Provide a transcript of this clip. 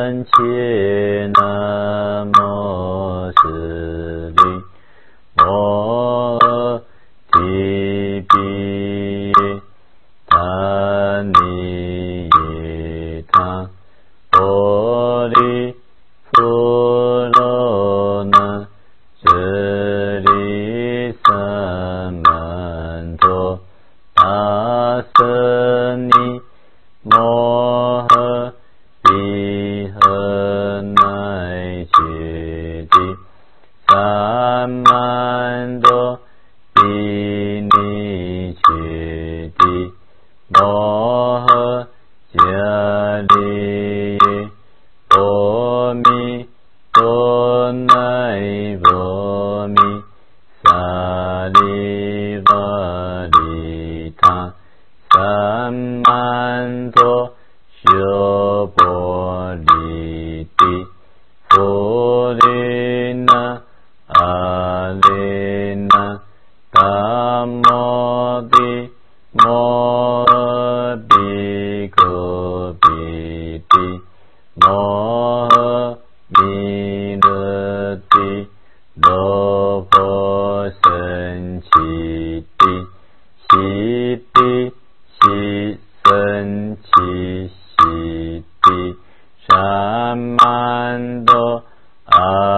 三切南无斯利摩诃提毗达尼耶他波利富罗那遮利萨曼陀阿瑟尼摩诃毗诃那揭谛萨曼陀毗尼揭谛摩诃迦利耶波弥多乃波弥萨利瓦利他萨曼陀修波利地富利那阿利那达摩地摩诃毗诃毗地摩诃弥勒地罗婆僧祇地悉地悉僧祇悉地萨曼陀阿